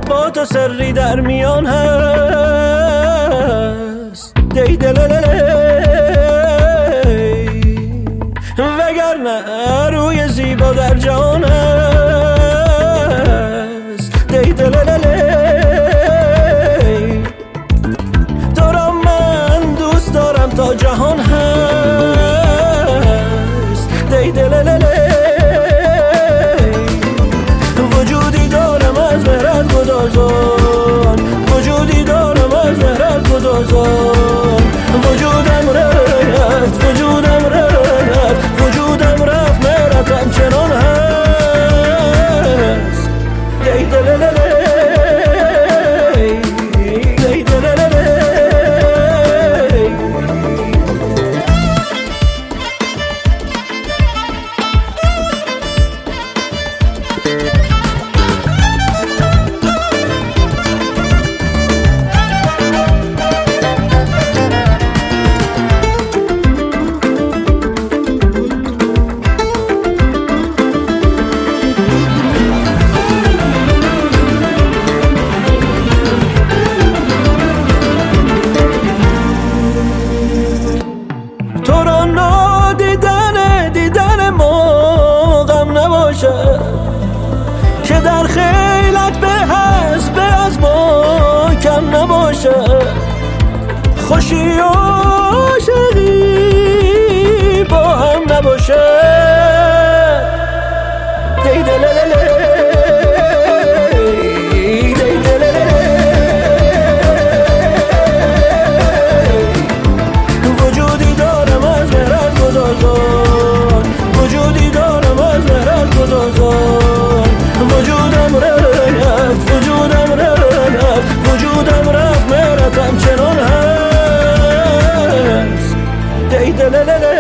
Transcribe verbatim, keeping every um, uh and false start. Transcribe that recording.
با تو سری در میان هست دی دلللی وگرنه روی زیبا در جان هست دی دلللی تو را من دوست دارم تا جهان هست دی دلللی وجودی دارم از مهرت گدازان وجودی دارم از مهرت گدازان وجودم رفت وجودم رفت وجودم رفت مهرتم چنان هست دی دلللی دی دلللی تو را نادیدن دیدن ما غم نباشه که در خیلت به هست به از ما کم نباشه خوشی و عاشقی با هم نباشه دی دلللی وجودی دارم از مهرت گدازان وجودم رفت وجودم رفت وجودم رفت مهرتم چنان هست دی دلللی